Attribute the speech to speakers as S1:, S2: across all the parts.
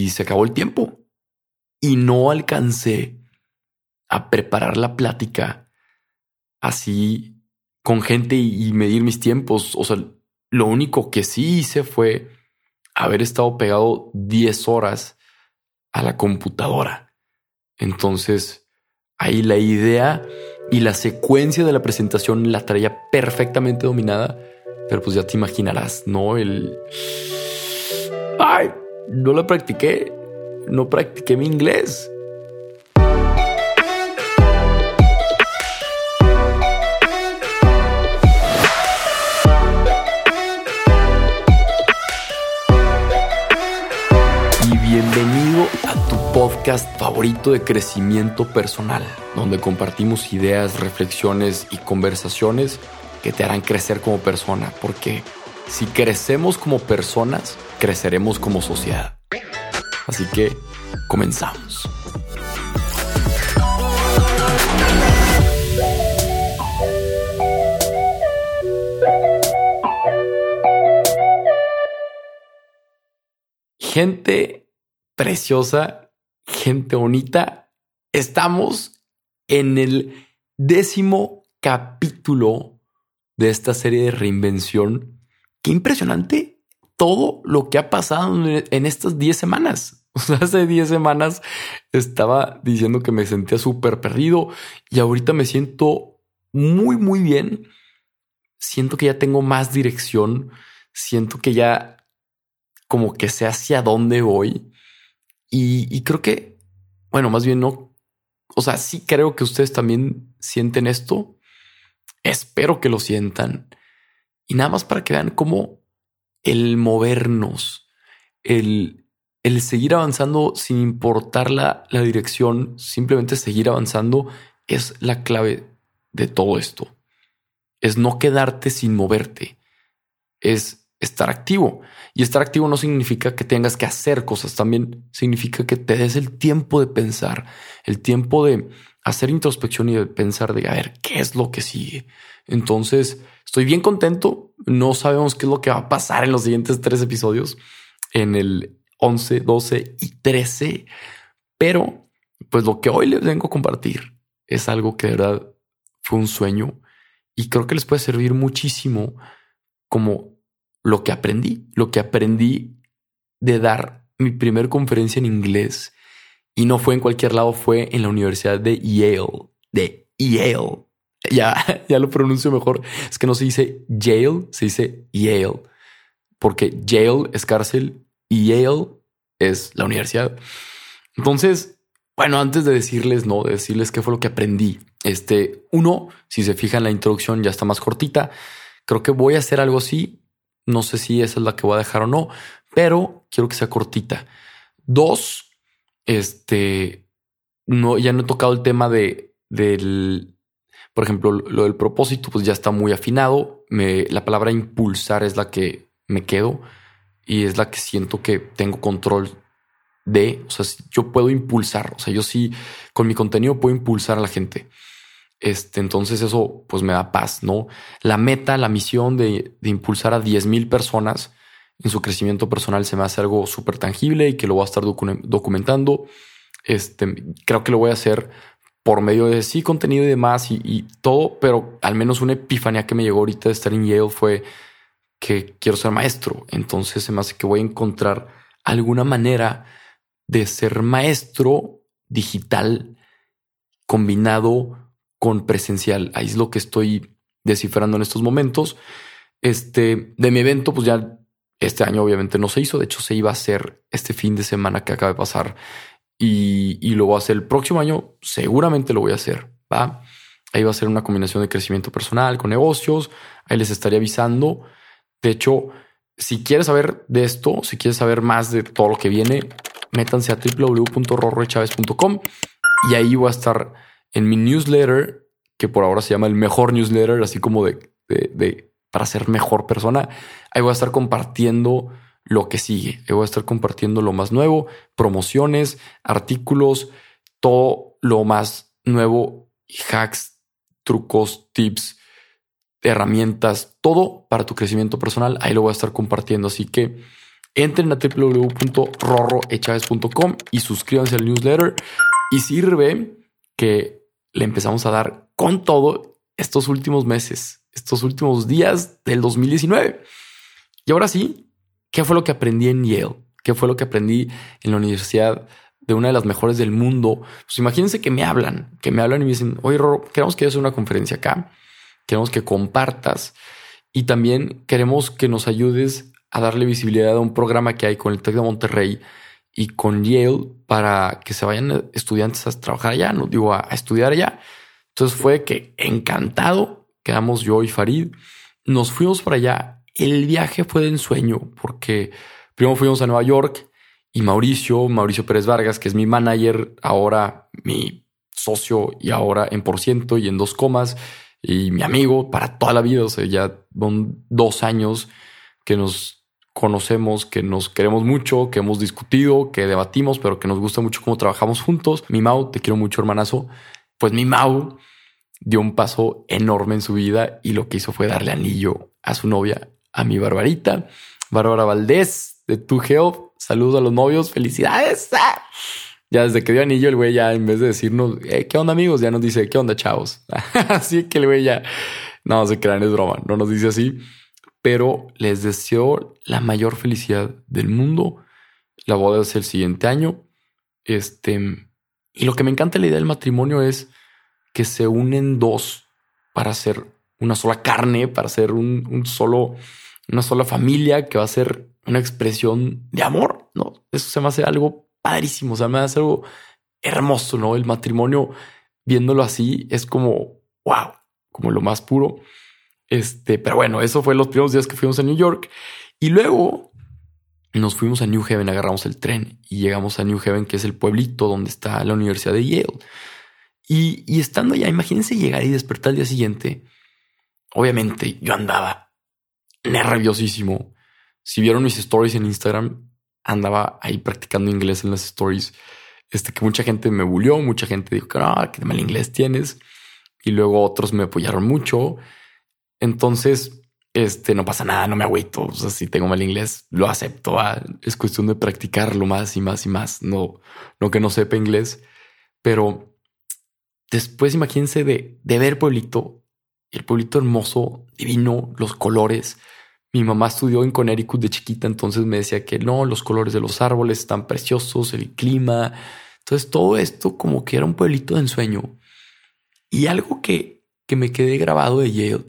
S1: y se acabó el tiempo y no alcancé a preparar la plática así con gente y medir mis tiempos. O sea, lo único que sí hice fue haber estado pegado 10 horas a la computadora. Entonces, ahí la idea y la secuencia de la presentación la traía perfectamente dominada, pero pues ya te imaginarás, ¿no? ¡Ay! No la practiqué. No practiqué mi inglés. Bienvenido a tu podcast favorito de crecimiento personal, donde compartimos ideas, reflexiones y conversaciones que te harán crecer como persona, porque si crecemos como personas, creceremos como sociedad. Así que comenzamos. Gente preciosa, gente bonita, estamos en el 10º capítulo de esta serie de reinvención. Qué impresionante todo lo que ha pasado en estas 10 semanas. O sea, hace 10 semanas estaba diciendo que me sentía súper perdido y ahorita me siento muy bien. Siento que ya tengo más dirección. Siento que ya como que sé hacia dónde voy. Y creo que, bueno, más bien no. O sea, sí creo que ustedes también sienten esto. Espero que lo sientan. Y nada más para que vean cómo el movernos, el seguir avanzando sin importar la dirección, simplemente seguir avanzando es la clave de todo esto. Es no quedarte sin moverte. Es estar activo. Y estar activo no significa que tengas que hacer cosas, también significa que te des el tiempo de pensar, el tiempo de hacer introspección y de pensar de a ver qué es lo que sigue. Entonces estoy bien contento. No sabemos qué es lo que va a pasar en los siguientes 3 episodios, en el 11, 12 y 13, pero pues lo que hoy les vengo a compartir es algo que de verdad fue un sueño y creo que les puede servir muchísimo como lo que aprendí de dar mi primer conferencia en inglés. Y no fue en cualquier lado, fue en la Universidad de Yale. Ya lo pronuncio mejor. Es que no se dice Yale, se dice Yale. Porque Yale es cárcel y Yale es la universidad. Entonces, bueno, antes de decirles qué fue lo que aprendí. Uno, si se fijan, la introducción ya está más cortita. Creo que voy a hacer algo así. No sé si esa es la que voy a dejar o no, pero quiero que sea cortita. 2, ya no he tocado el tema del, por ejemplo, lo del propósito, pues ya está muy afinado. La palabra impulsar es la que me quedo y es la que siento que tengo control de. O sea, yo puedo impulsar. O sea, yo sí con mi contenido puedo impulsar a la gente. Entonces eso pues me da paz, ¿no? La meta, la misión de impulsar a 10,000 personas en su crecimiento personal se me hace algo súper tangible y que lo voy a estar documentando. Creo que lo voy a hacer por medio de sí contenido y demás y todo, pero al menos una epifanía que me llegó ahorita de estar en Yale fue que quiero ser maestro. Entonces se me hace que voy a encontrar alguna manera de ser maestro digital combinado con presencial. Ahí es lo que estoy descifrando en estos momentos. De mi evento, pues ya este año obviamente no se hizo. De hecho, se iba a hacer este fin de semana que acaba de pasar y lo voy a hacer el próximo año. Seguramente lo voy a hacer. ¿Va? Ahí va a ser una combinación de crecimiento personal con negocios. Ahí les estaré avisando. De hecho, si quieres saber de esto, si quieres saber más de todo lo que viene, métanse a www.rorroechavez.com y ahí voy a estar en mi newsletter, que por ahora se llama el mejor newsletter, así como de para ser mejor persona. Ahí voy a estar compartiendo lo que sigue. Ahí voy a estar compartiendo lo más nuevo, promociones, artículos, todo lo más nuevo, hacks, trucos, tips, herramientas, todo para tu crecimiento personal. Ahí lo voy a estar compartiendo. Así que entren a www.rorroechavez.com y suscríbanse al newsletter. Y sirve que le empezamos a dar con todo estos últimos meses, estos últimos días del 2019. Y ahora sí, ¿qué fue lo que aprendí en Yale? ¿Qué fue lo que aprendí en la universidad de una de las mejores del mundo? Pues imagínense que me hablan y me dicen, oye, Rorro, queremos que hagas una conferencia acá, queremos que compartas y también queremos que nos ayudes a darle visibilidad a un programa que hay con el TEC de Monterrey y con Yale para que se vayan estudiantes a trabajar allá, no digo a estudiar allá. Entonces fue que encantado, quedamos yo y Farid, nos fuimos para allá. El viaje fue de ensueño porque primero fuimos a Nueva York y Mauricio Pérez Vargas, que es mi manager, ahora mi socio y ahora en % y en 2 comas y mi amigo para toda la vida. O sea, ya son 2 años que nos conocemos, que nos queremos mucho, que hemos discutido, que debatimos, pero que nos gusta mucho cómo trabajamos juntos. Mi Mau, te quiero mucho, hermanazo. Pues mi Mau dio un paso enorme en su vida y lo que hizo fue darle anillo a su novia, a mi Barbarita, Bárbara Valdés de 2Health. Saludos a los novios, felicidades. Ya desde que dio anillo, el güey ya en vez de decirnos ¿qué onda, amigos? Ya nos dice ¿qué onda, chavos? Así que el güey ya no se crean, es broma, no nos dice así. Pero les deseo la mayor felicidad del mundo. La boda es el siguiente año. Y lo que me encanta de la idea del matrimonio es que se unen 2 para hacer una sola carne, para hacer una sola familia que va a ser una expresión de amor, ¿no? Eso se me hace algo padrísimo, o sea, me hace algo hermoso, ¿no? El matrimonio, viéndolo así, es como, wow, como lo más puro. Pero bueno, eso fue los primeros días que fuimos a New York y luego nos fuimos a New Haven, agarramos el tren y llegamos a New Haven, que es el pueblito donde está la Universidad de Yale. Y estando allá, imagínense llegar y despertar al día siguiente. Obviamente yo andaba nerviosísimo. Si vieron mis stories en Instagram, andaba ahí practicando inglés en las stories. Que mucha gente me bullió, mucha gente dijo que no, qué mal inglés tienes. Y luego otros me apoyaron mucho. Entonces, no pasa nada, no me agüito. O sea, si tengo mal inglés, lo acepto. Es cuestión de practicarlo más y más y más. No que no sepa inglés. Pero después imagínense de ver pueblito, el pueblito hermoso, divino, los colores. Mi mamá estudió en Connecticut de chiquita, entonces me decía que no, los colores de los árboles están preciosos, el clima. Entonces todo esto como que era un pueblito de ensueño. Y algo que me quedé grabado de Yale,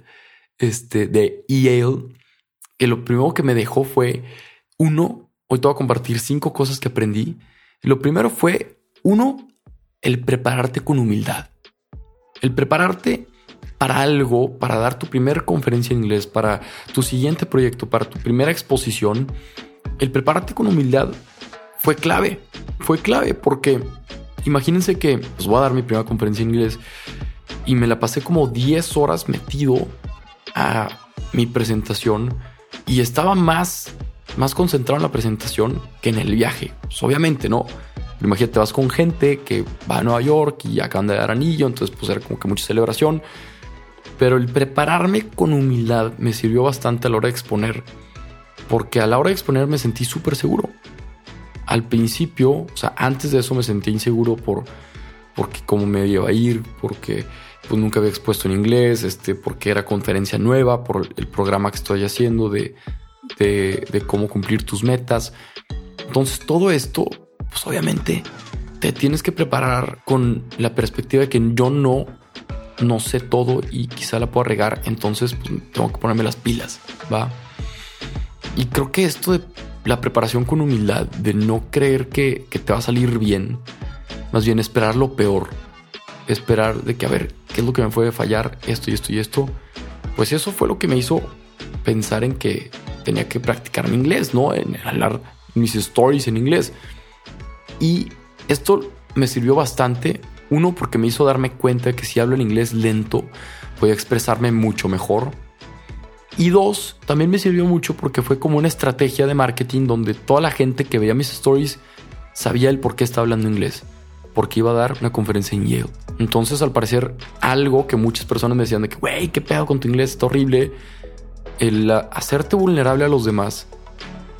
S1: de Yale, que lo primero que me dejó fue, hoy te voy a compartir 5 cosas que aprendí. Lo primero fue, el prepararte con humildad. El prepararte para algo, para dar tu primera conferencia en inglés, para tu siguiente proyecto, para tu primera exposición. El prepararte con humildad fue clave. Fue clave porque imagínense que pues voy a dar mi primera conferencia en inglés y me la pasé como 10 horas metido a mi presentación y estaba más concentrado en la presentación que en el viaje. Pues obviamente, ¿no? Pero imagínate, vas con gente que va a Nueva York y acaban de dar anillo, entonces pues era como que mucha celebración. Pero el prepararme con humildad me sirvió bastante a la hora de exponer, porque a la hora de exponer me sentí súper seguro. Al principio, o sea, antes de eso me sentí inseguro porque cómo me iba a ir, porque pues nunca había expuesto en inglés, porque era conferencia nueva, por el programa que estoy haciendo de cómo cumplir tus metas. Entonces todo esto, pues obviamente te tienes que preparar con la perspectiva de que yo no sé todo y quizá la pueda regar, entonces pues tengo que ponerme las pilas, ¿va? Y creo que esto de la preparación con humildad, de no creer que te va a salir bien, más bien esperar lo peor, esperar de que a ver, ¿qué es lo que me puede fallar? Esto y esto y esto. Pues eso fue lo que me hizo pensar en que tenía que practicar mi inglés, ¿no? En hablar mis stories en inglés. Y esto me sirvió bastante. 1, porque me hizo darme cuenta de que si hablo en inglés lento, podía expresarme mucho mejor. Y 2, también me sirvió mucho porque fue como una estrategia de marketing donde toda la gente que veía mis stories sabía el por qué estaba hablando inglés. Porque iba a dar una conferencia en Yale. Entonces, al parecer, algo que muchas personas me decían de que, güey, qué pedo con tu inglés, está horrible. El hacerte vulnerable a los demás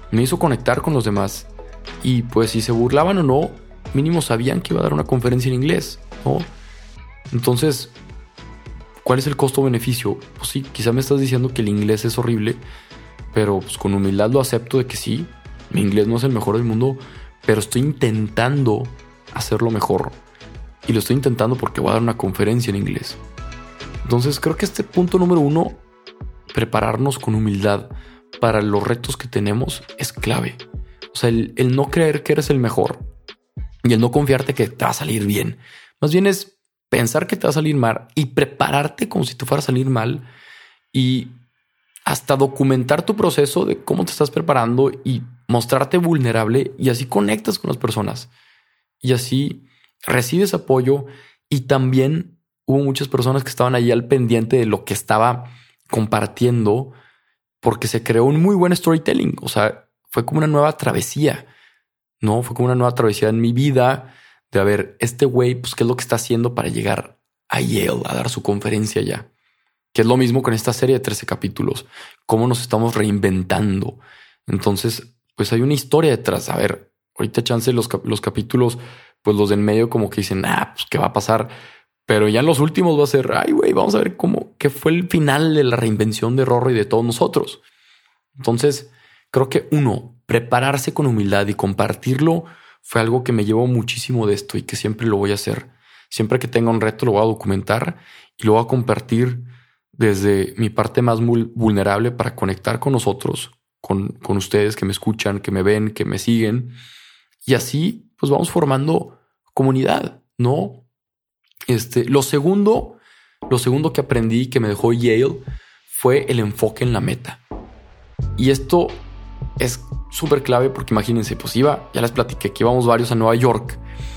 S1: me hizo conectar con los demás. Y pues si se burlaban o no, mínimo sabían que iba a dar una conferencia en inglés, ¿no? Entonces, ¿cuál es el costo-beneficio? Pues sí, quizá me estás diciendo que el inglés es horrible, pero pues con humildad lo acepto de que sí, mi inglés no es el mejor del mundo, pero estoy intentando hacerlo mejor. Y lo estoy intentando porque voy a dar una conferencia en inglés. Entonces creo que este punto número 1, prepararnos con humildad para los retos que tenemos, es clave. O sea, el no creer que eres el mejor y el no confiarte que te va a salir bien. Más bien es pensar que te va a salir mal y prepararte como si te fuera a salir mal y hasta documentar tu proceso de cómo te estás preparando y mostrarte vulnerable, y así conectas con las personas y así recibes apoyo. Y también hubo muchas personas que estaban ahí al pendiente de lo que estaba compartiendo porque se creó un muy buen storytelling. O sea, fue como una nueva travesía, ¿no? Fue como una nueva travesía en mi vida de a ver, este güey, pues, ¿qué es lo que está haciendo para llegar a Yale a dar su conferencia ya? Que es lo mismo con esta serie de 13 capítulos. Cómo nos estamos reinventando. Entonces, pues hay una historia detrás. A ver, ahorita chance los capítulos, pues los del medio como que dicen, pues qué va a pasar. Pero ya en los últimos va a ser, ay güey, vamos a ver qué fue el final de la reinvención de Rorro y de todos nosotros. Entonces, creo que 1, prepararse con humildad y compartirlo fue algo que me llevó muchísimo de esto y que siempre lo voy a hacer. Siempre que tenga un reto lo voy a documentar y lo voy a compartir desde mi parte más vulnerable para conectar con nosotros, con ustedes que me escuchan, que me ven, que me siguen. Y así pues vamos formando comunidad, ¿no? Lo segundo que aprendí que me dejó Yale fue el enfoque en la meta. Y esto es súper clave porque imagínense, pues ya les platiqué que íbamos varios a Nueva York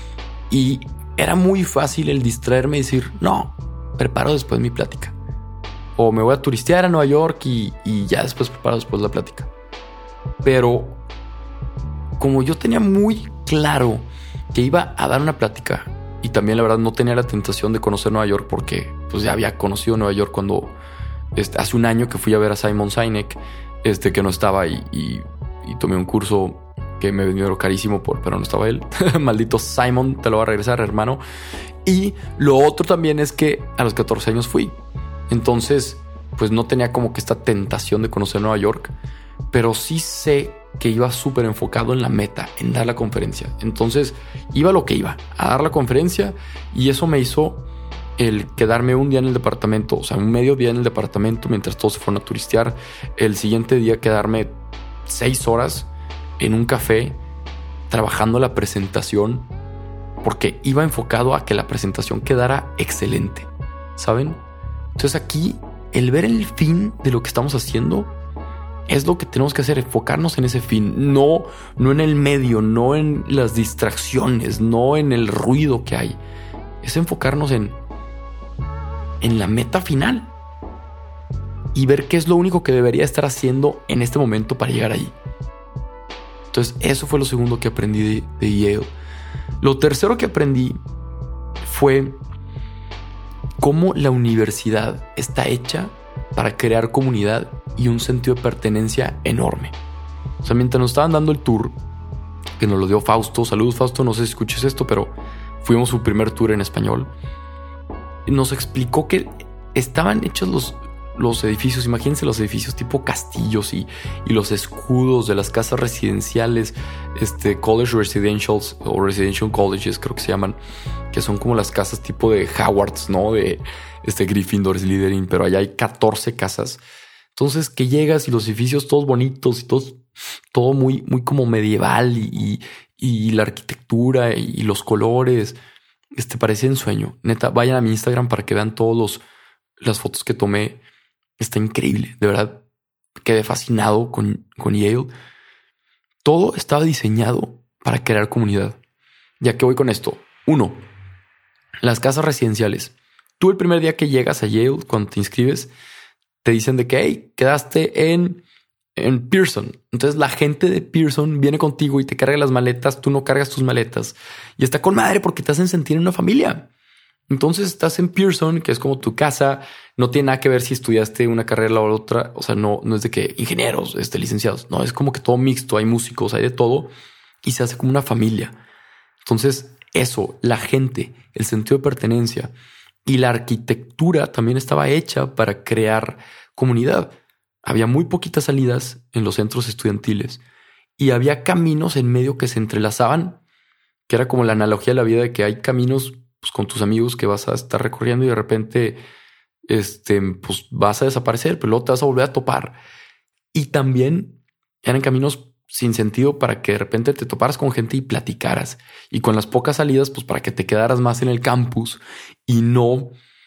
S1: y era muy fácil el distraerme y decir, no, preparo después mi plática. O me voy a turistear a Nueva York y ya después preparo después la plática. Pero como yo tenía muy claro que iba a dar una plática y también la verdad no tenía la tentación de conocer Nueva York porque pues ya había conocido Nueva York cuando hace un año que fui a ver a Simon Sinek, que no estaba y tomé un curso que me vendió carísimo pero no estaba él. Maldito Simon, te lo va a regresar, hermano. Y lo otro también es que a los 14 años fui. Entonces, pues no tenía como que esta tentación de conocer Nueva York, pero sí sé que iba súper enfocado en la meta, en dar la conferencia. Entonces, iba a lo que iba, a dar la conferencia, y eso me hizo el quedarme un día en el departamento, o sea, un medio día en el departamento mientras todos se fueron a turistear. El siguiente día quedarme 6 horas en un café trabajando la presentación porque iba enfocado a que la presentación quedara excelente, ¿saben? Entonces aquí el ver el fin de lo que estamos haciendo es lo que tenemos que hacer, enfocarnos en ese fin, no en el medio, no en las distracciones, no en el ruido que hay. Es enfocarnos en la meta final y ver qué es lo único que debería estar haciendo en este momento para llegar ahí. Entonces eso fue lo segundo que aprendí de Yale. Lo tercero que aprendí fue cómo la universidad está hecha para crear comunidad y un sentido de pertenencia enorme. O sea, mientras nos estaban dando el tour, que nos lo dio Fausto, saludos Fausto, no sé si escuches esto, pero fuimos su primer tour en español, y nos explicó que estaban hechos los edificios, imagínense los edificios tipo castillos y los escudos de las casas residenciales, college residentials o residential colleges creo que se llaman, que son como las casas tipo de Hogwarts, ¿no? De Gryffindor, Slytherin, pero allá hay 14 casas. Entonces que llegas y los edificios todos bonitos y todo muy, muy como medieval y la arquitectura y los colores, parece ensueño. Neta, vayan a mi Instagram para que vean todos las fotos que tomé. Está increíble, de verdad. Quedé fascinado con Yale. Todo estaba diseñado para crear comunidad. Ya que voy con esto. 1. Las casas residenciales. Tú el primer día que llegas a Yale, cuando te inscribes, te dicen de que, hey, quedaste en Pearson. Entonces la gente de Pearson viene contigo y te carga las maletas. Tú no cargas tus maletas. Y está con madre porque te hacen sentir en una familia. Entonces estás en Pearson, que es como tu casa. No tiene nada que ver si estudiaste una carrera o la otra. O sea, no es de que ingenieros, licenciados. No, es como que todo mixto. Hay músicos, hay de todo y se hace como una familia. Entonces eso, la gente, el sentido de pertenencia y la arquitectura también estaba hecha para crear comunidad. Había muy poquitas salidas en los centros estudiantiles y había caminos en medio que se entrelazaban, que era como la analogía de la vida, de que hay caminos pues, con tus amigos que vas a estar recorriendo y de repente pues vas a desaparecer, pero luego te vas a volver a topar. Y también eran caminos sin sentido para que de repente te toparas con gente y platicaras. Y con las pocas salidas, pues para que te quedaras más en el campus y no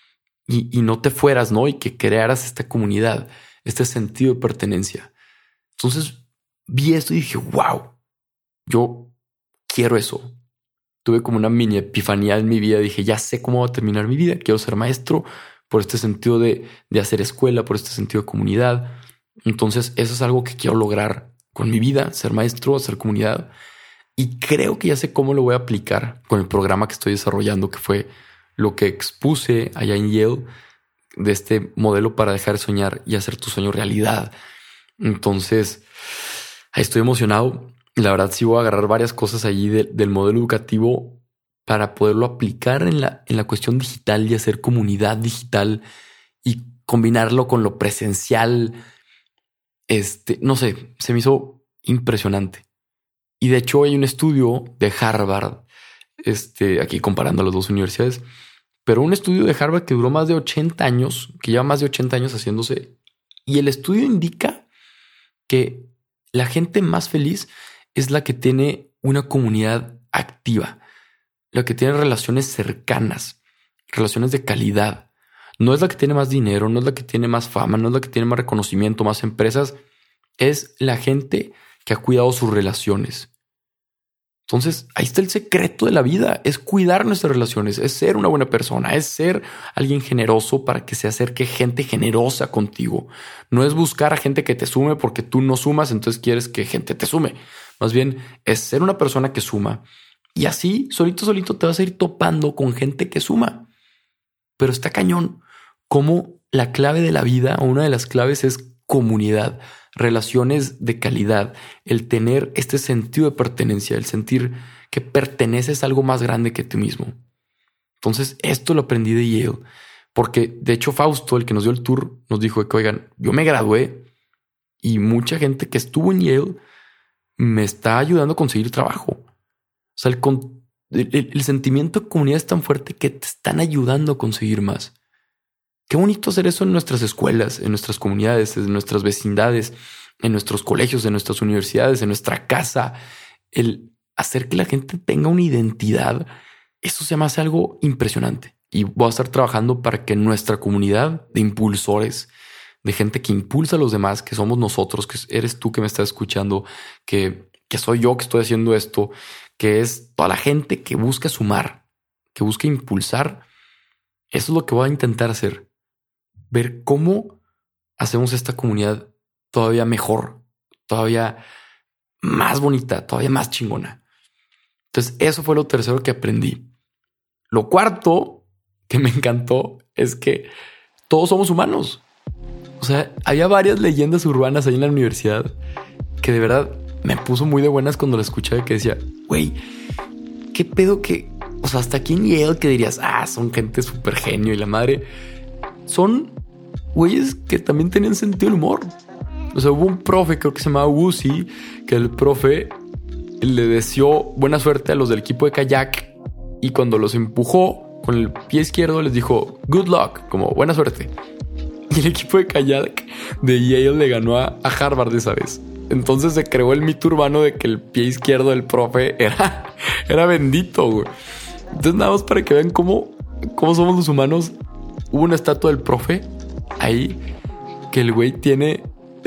S1: te fueras, ¿no? Y que crearas esta comunidad, este sentido de pertenencia. Entonces vi esto y dije, wow, yo quiero eso. Tuve como una mini epifanía en mi vida. Dije, ya sé cómo va a terminar mi vida. Quiero ser maestro por este sentido de hacer escuela, por este sentido de comunidad. Entonces eso es algo que quiero lograr con mi vida, ser maestro, hacer comunidad. Y creo que ya sé cómo lo voy a aplicar con el programa que estoy desarrollando, que fue lo que expuse allá en Yale, de este modelo para dejar de soñar y hacer tu sueño realidad. Entonces, ahí estoy emocionado. La verdad, sí voy a agarrar varias cosas allí del modelo educativo para poderlo aplicar en la cuestión digital y hacer comunidad digital y combinarlo con lo presencial. No sé, se me hizo impresionante. Y de hecho hay un estudio de Harvard, aquí comparando las dos universidades, pero un estudio de Harvard que duró más de 80 años, que lleva más de 80 años haciéndose. Y el estudio indica que la gente más feliz es la que tiene una comunidad activa, la que tiene relaciones cercanas, relaciones de calidad. No es la que tiene más dinero, no es la que tiene más fama, no es la que tiene más reconocimiento, más empresas. Es la gente que ha cuidado sus relaciones. Entonces, ahí está el secreto de la vida. Es cuidar nuestras relaciones, es ser una buena persona, es ser alguien generoso para que se acerque gente generosa contigo. No es buscar a gente que te sume porque tú no sumas, entonces quieres que gente te sume. Más bien es ser una persona que suma. Y así, solito te vas a ir topando con gente que suma. Pero está cañón como la clave de la vida, o una de las claves, es comunidad, relaciones de calidad, el tener este sentido de pertenencia, el sentir que perteneces a algo más grande que tú mismo. Entonces, esto lo aprendí de Yale, porque de hecho Fausto, el que nos dio el tour, nos dijo que, oigan, yo me gradué y mucha gente que estuvo en Yale me está ayudando a conseguir trabajo. O sea, el sentimiento de comunidad es tan fuerte que te están ayudando a conseguir más. Qué bonito hacer eso en nuestras escuelas, en nuestras comunidades, en nuestras vecindades, en nuestros colegios, en nuestras universidades, en nuestra casa. El hacer que la gente tenga una identidad, eso se me hace algo impresionante. Y voy a estar trabajando para que nuestra comunidad de impulsores, de gente que impulsa a los demás, que somos nosotros, que eres tú que me estás escuchando, que soy yo que estoy haciendo esto, que es toda la gente que busca sumar, que busca impulsar. Eso es lo que voy a intentar hacer. Ver cómo hacemos esta comunidad todavía mejor, todavía más bonita, todavía más chingona. Entonces, eso fue lo tercero que aprendí. Lo cuarto que me encantó es que todos somos humanos. O sea, había varias leyendas urbanas ahí en la universidad que de verdad me puso muy de buenas cuando la escuchaba, que decía, güey, qué pedo que, o sea, hasta aquí en Yale que dirías, son gente súper genio y la madre, son güeyes que también tenían sentido del humor. O sea, hubo un profe, creo que se llamaba Wusi, que el profe le deseó buena suerte a los del equipo de kayak y cuando los empujó con el pie izquierdo les dijo good luck, como buena suerte. Y el equipo de kayak de Yale le ganó a Harvard esa vez. Entonces se creó el mito urbano de que el pie izquierdo del profe era bendito, güey. Entonces, nada más para que vean cómo somos los humanos. Hubo una estatua del profe ahí que el güey tiene,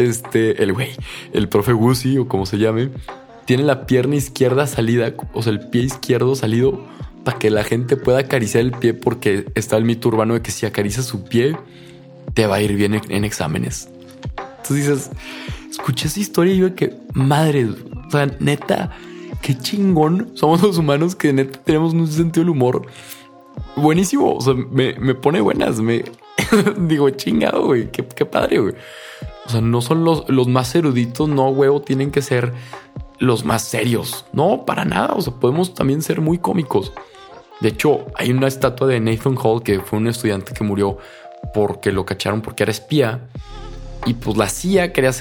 S1: el profe Wusi o como se llame, tiene la pierna izquierda salida, o sea, el pie izquierdo salido para que la gente pueda acariciar el pie, porque está el mito urbano de que si acaricias su pie te va a ir bien en exámenes. Entonces dices, escuché esa historia y yo de que madre, o sea, neta, qué chingón somos los humanos, que neta tenemos un sentido del humor buenísimo. O sea, me pone buenas. Me digo, chingado, güey. Qué padre, güey. O sea, no son los más eruditos, no, huevo, tienen que ser los más serios. No, para nada. O sea, podemos también ser muy cómicos. De hecho, hay una estatua de Nathan Hall, que fue un estudiante que murió porque lo cacharon porque era espía. Y pues la CIA quería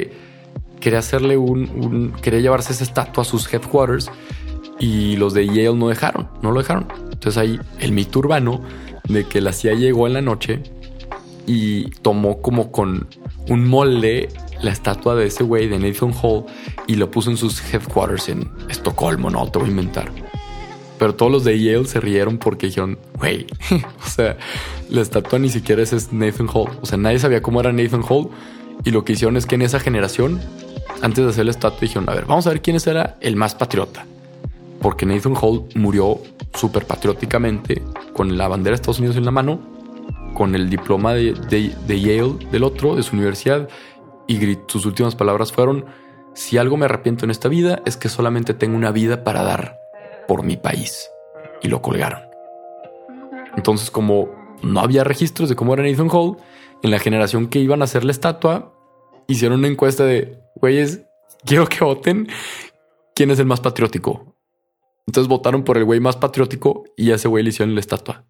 S1: llevarse esa estatua a sus headquarters y los de Yale no lo dejaron. Entonces hay el mito urbano de que la CIA llegó en la noche y tomó como con un molde la estatua de ese güey de Nathan Hall y lo puso en sus headquarters en Estocolmo, no te voy a inventar. Pero todos los de Yale se rieron porque dijeron, güey, o sea, la estatua ni siquiera es Nathan Hall. O sea, nadie sabía cómo era Nathan Hall. Y lo que hicieron es que en esa generación, antes de hacer la estatua, dijeron, a ver, vamos a ver quién era el más patriota. Porque Nathan Hall murió súper patrióticamente con la bandera de Estados Unidos en la mano, con el diploma de Yale del otro, de su universidad. Y sus últimas palabras fueron, si algo me arrepiento en esta vida es que solamente tengo una vida para dar por mi país. Y lo colgaron. Entonces, como no había registros de cómo era Nathan Hall, en la generación que iban a hacer la estatua, hicieron una encuesta de, güeyes, quiero que voten quién es el más patriótico. Entonces votaron por el güey más patriótico y a ese güey le hicieron la estatua.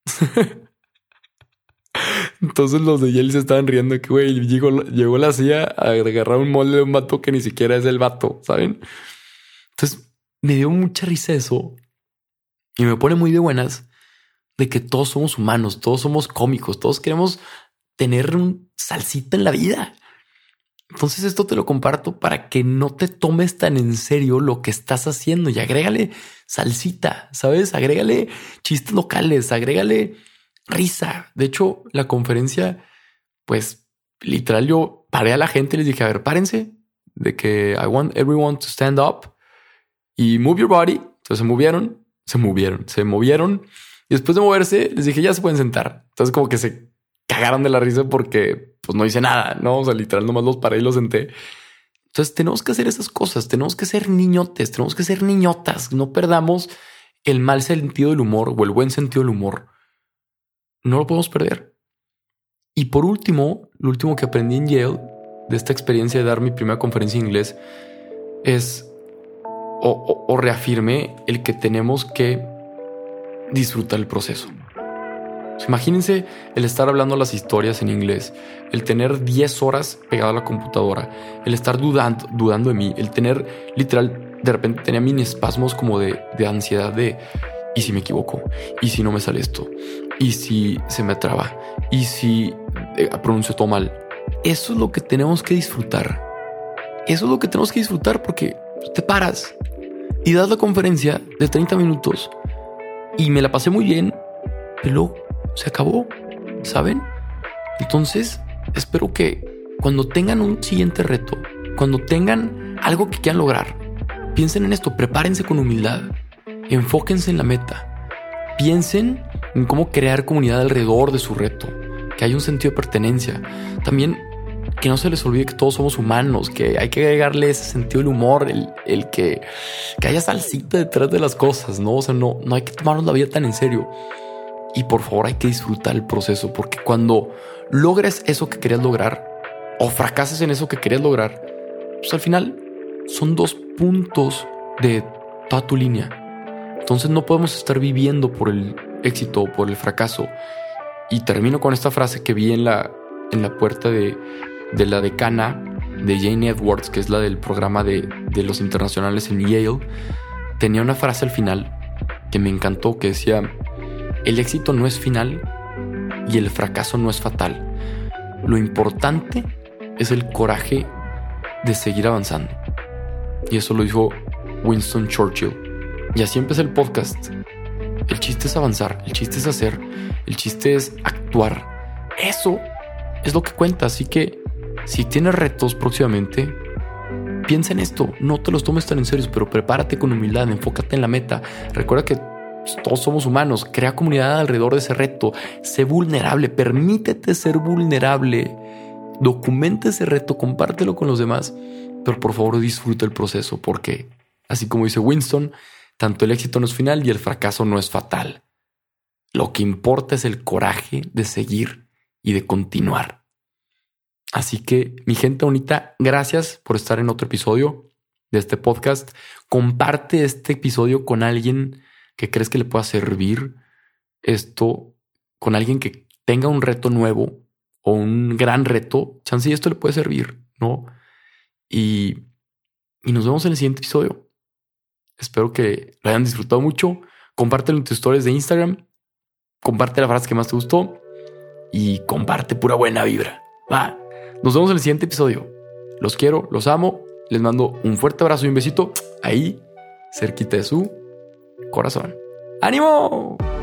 S1: Entonces los de Yale se estaban riendo que, güey, llegó la CIA a agarrar un molde de un vato que ni siquiera es el vato, ¿saben? Entonces me dio mucha risa eso y me pone muy de buenas de que todos somos humanos, todos somos cómicos, todos queremos tener un salsita en la vida. Entonces esto te lo comparto para que no te tomes tan en serio lo que estás haciendo y agrégale salsita, ¿sabes? Agrégale chistes locales, agrégale risa. De hecho, la conferencia, pues literal yo paré a la gente y les dije, a ver, párense, de que I want everyone to stand up y move your body. Entonces se movieron y después de moverse les dije, ya se pueden sentar. Entonces como que se cagaron de la risa porque pues no hice nada, ¿no? O sea, literal nomás los paré y los senté. Entonces tenemos que hacer esas cosas, tenemos que ser niñotes, tenemos que ser niñotas, no perdamos el mal sentido del humor o el buen sentido del humor. No lo podemos perder. Y por último, lo último que aprendí en Yale de esta experiencia de dar mi primera conferencia en inglés es o reafirmé el que tenemos que disfrutar el proceso. Imagínense el estar hablando las historias en inglés, el tener 10 horas pegado a la computadora, el estar dudando de mí, el tener literal, de repente tenía mini espasmos como de ansiedad de ¿y si me equivoco? ¿Y si no me sale esto? ¿Y si se me traba? ¿Y si pronuncio todo mal? Eso es lo que tenemos que disfrutar. Eso es lo que tenemos que disfrutar porque te paras y das la conferencia de 30 minutos y me la pasé muy bien, pero luego se acabó, ¿saben? Entonces, espero que cuando tengan un siguiente reto, cuando tengan algo que quieran lograr, piensen en esto, prepárense con humildad, enfóquense en la meta, piensen en cómo crear comunidad alrededor de su reto, que haya un sentido de pertenencia. También que no se les olvide que todos somos humanos, que hay que agregarle ese sentido del humor, el que haya salsita detrás de las cosas, ¿no? O sea, no hay que tomarnos la vida tan en serio. Y por favor hay que disfrutar el proceso, porque cuando logres eso que querías lograr o fracases en eso que querías lograr, pues al final son 2 puntos de toda tu línea. Entonces no podemos estar viviendo por el éxito o por el fracaso. Y termino con esta frase que vi en la puerta de la decana de Jane Edwards, que es la del programa de los internacionales en Yale. Tenía una frase al final que me encantó, que decía: el éxito no es final y el fracaso no es fatal. Lo importante es el coraje de seguir avanzando. Y eso lo dijo Winston Churchill. Y así empezó el podcast. El chiste es avanzar, el chiste es hacer, el chiste es actuar. Eso es lo que cuenta. Así que si tienes retos próximamente, piensa en esto. No te los tomes tan en serio, pero prepárate con humildad, enfócate en la meta. Recuerda que todos somos humanos. Crea comunidad alrededor de ese reto. Sé vulnerable, permítete ser vulnerable. Documenta ese reto, compártelo con los demás, pero por favor disfruta el proceso, porque así como dice Winston, tanto el éxito no es final y el fracaso no es fatal. Lo que importa es el coraje de seguir y de continuar. Así que, mi gente bonita, gracias por estar en otro episodio de este podcast. Comparte este episodio con alguien que crees que le pueda servir esto, con alguien que tenga un reto nuevo o un gran reto. Chance y esto le puede servir, ¿no? Y nos vemos en el siguiente episodio. Espero que lo hayan disfrutado mucho. Compártelo en tus stories de Instagram. Comparte la frase que más te gustó y comparte pura buena vibra. Va. Nos vemos en el siguiente episodio. Los quiero, los amo. Les mando un fuerte abrazo y un besito ahí, cerquita de su corazón. ¡Ánimo!